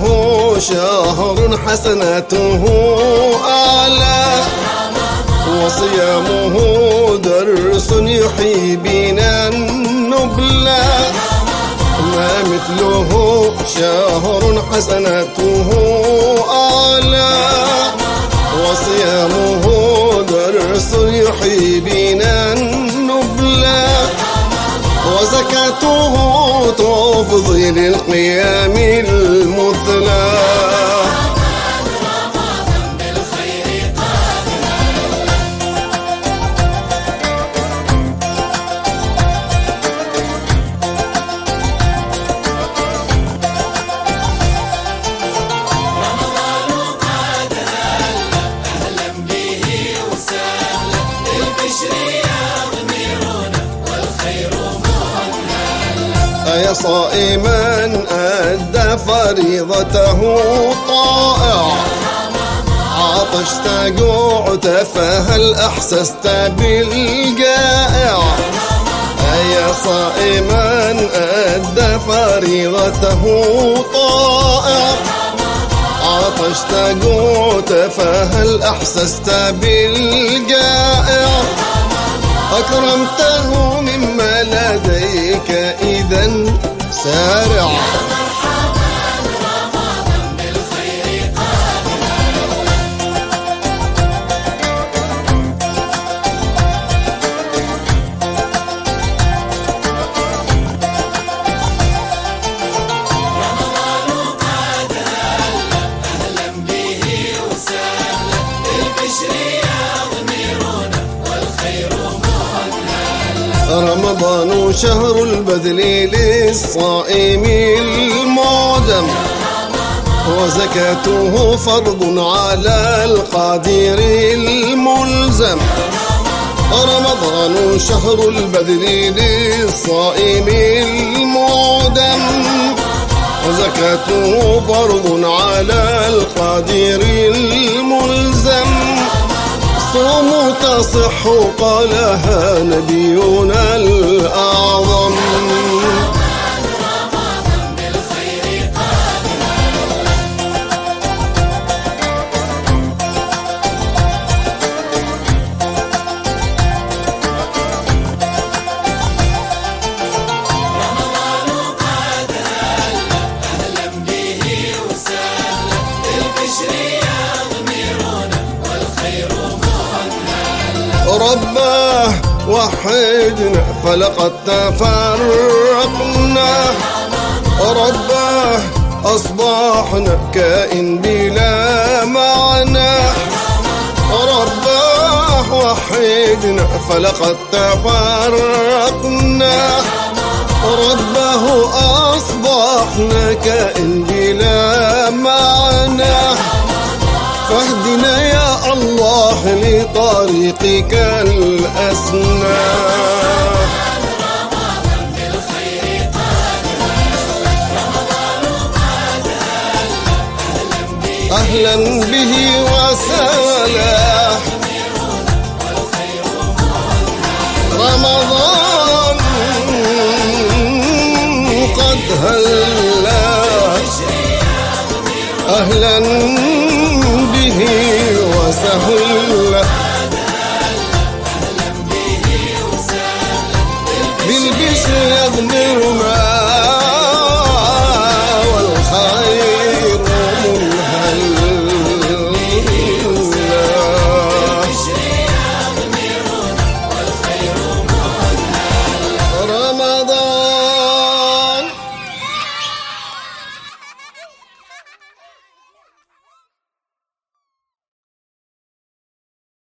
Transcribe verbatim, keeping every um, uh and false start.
شهر حسناته أعلى، وصيامه درس يحيي بنا النبلا. ما مثله شهر حسناته أعلى، وصيامه درس يحيي بنا النبلا. وزكاته تفضي للقيام المثلى. يا صائما أدى فريضته طائع، عطشت جوعت فهل أحسست بالجائع. يا صائما أدى فريضته طائع، عطشت جوعت فهل أحسست بالجائع. أكرمته مما لديك إذا سارع. رمضان شهر البذل للصائم المعدم، وزكاته فرض على القادر الملزم. رمضان شهر البذل للصائم المعدم، وزكاته فرض على القادر الملزم. صوموا تصح قالها نبينا الأعظم. رباه وحدنا فلقد تفرقنا، رباه أصبحنا كائن بلا معنى. رباه وحدنا فلقد تفرقنا، رباه أصبحنا كائن بلا معنى. فاهدنا يا الله لطريقك الأسنى. أهلا به وسهلا، رمضان قد هلا. أهلا به وسهلا، بالبشر يغمر